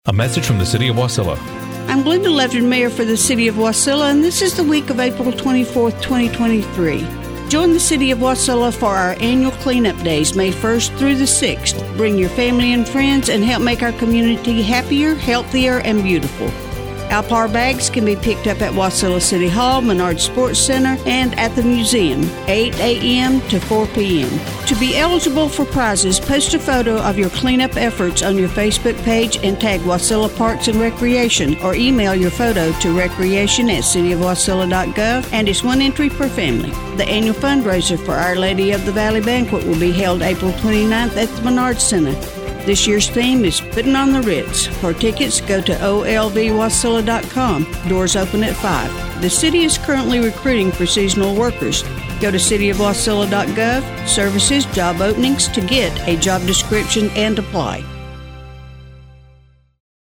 A message from the City of Wasilla. I'm Glenda Levin, Mayor for the City of Wasilla, and this is the week of April 24th, 2023. Join the City of Wasilla for our annual cleanup days, May 1st through the 6th. Bring your family and friends and help make our community happier, healthier, and beautiful. Alpar bags can be picked up at Wasilla City Hall, Menard Sports Center, and at the museum, 8 a.m. to 4 p.m. To be eligible for prizes, post a photo of your cleanup efforts on your Facebook page and tag Wasilla Parks and Recreation, or email your photo to recreation@cityofwasilla.gov, and it's one entry per family. The annual fundraiser for Our Lady of the Valley Banquet will be held April 29th at the Menard Center. This year's theme is Putting on the Ritz. For tickets, go to olvwasilla.com. Doors open at 5. The city is currently recruiting for seasonal workers. Go to cityofwasilla.gov, services, job openings to get a job description and apply.